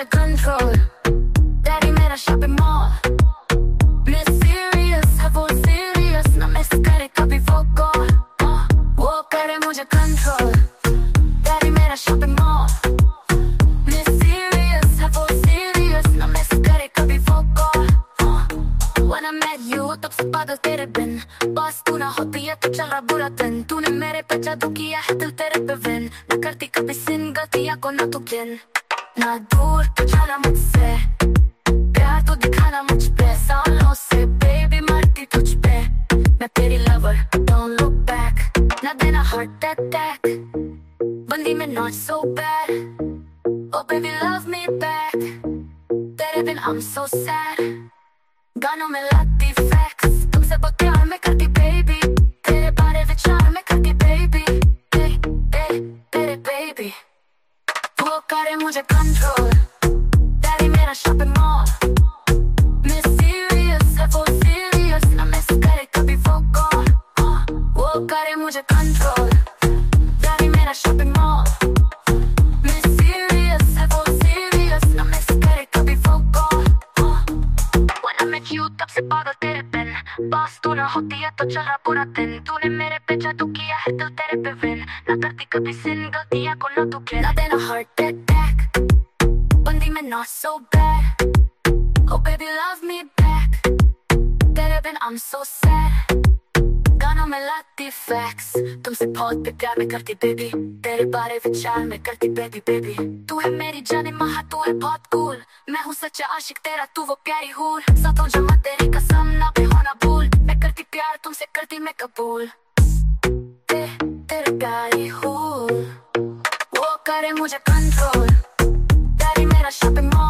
Control, daddy मेरा shopping mall. मैं serious है वो सीरियस, ना मिस करे कभी वो कॉल। वो करे मुझे कंट्रोल, डैडी मेरा शॉपिंग मॉल। मैं सीरियस है वो सीरियस, ना मिस करे कभी वो call. When I met you तब से पागल तेरे बिन, बस तू ना होती है तो चल रहा बुरा दिन। तूने मेरे पे जादू किया है, दिल तेरे पे विन। ना करती कभी सिन, गलतियां को ना तू गिन। ना दूर तो जाना मुझसे, प्यार तो दिखाना मुझ पे। सालों से बेबी मरती तुझ पे, मैं तेरी लवर, don't look back। ना देना heart attack, बंदी में not so bad। Oh baby love me back, तेरे बिन I'm so sad। गानों में लाती फैक्स, तुमसे बहुत प्यार मैं करती बेबी। तेरे बारे विचार मैं करती बेबी, तेरे बेबी। वो करे मुझे कंट्रोल, डैडी मेरा शॉपिंग मॉल। मैं सीरियस है वो सीरियस, ना मिस करे कभी वो कॉल। वो करे मुझे कंट्रोल, डैडी मेरा शॉपिंग मॉल। मैं सीरियस है वो सीरियस, ना मिस करे कभी वो call. When I met you तब से पागल तेरे बिन, बस तू ना होती है तो चल रहा पूरा दिन। तूने मेरे पे जादू किया है, दिल तेरे पे विन। ना करती कभी सिन, गलतियां को ना तू गिन। ना देना heart attack, बंदी में not so bad। Oh baby love me back, तेरे बिन I'm so sad। गानों में लाती फैक्स, तुमसे बहुत भी प्यार में करती बेबी। तेरे बारे विचार में करती बेबी बेबी। तू है मेरी जाने महा, तू है बहुत कूल। मैं हूँ सच्चा आशिक तेरा, तू वो प्यारी हूर। सातों जन्म तेरी कसम ना पे होना भूल। मैं करती प्यार तुमसे, करती मैं कबूल। तेरे प्यारी हूर। वो करे मुझे कंट्रोल, डैडी मेरा शॉपिंग मॉल।